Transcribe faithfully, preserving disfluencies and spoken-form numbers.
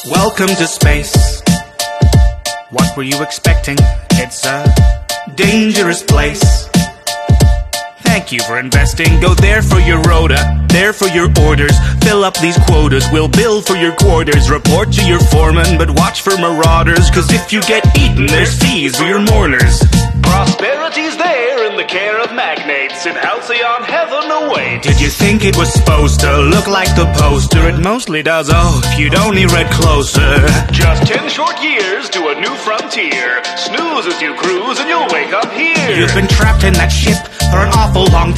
Welcome to space. What were you expecting? It's a dangerous place. Thank you for investing. Go there for your rota, there for your orders. Fill up these quotas, we'll bill for your quarters. Report to your foreman, but watch for marauders. Cause if you get eaten, there's fees for your mourners. Prosperity's there in the care of magnates. In halcyon heaven awaits. Did you think it was supposed to look like the poster? It mostly does, oh, if you'd only read closer. Just ten short years to a new frontier. Snooze as you cruise and you'll wake up here. You've been trapped in that ship for an awful long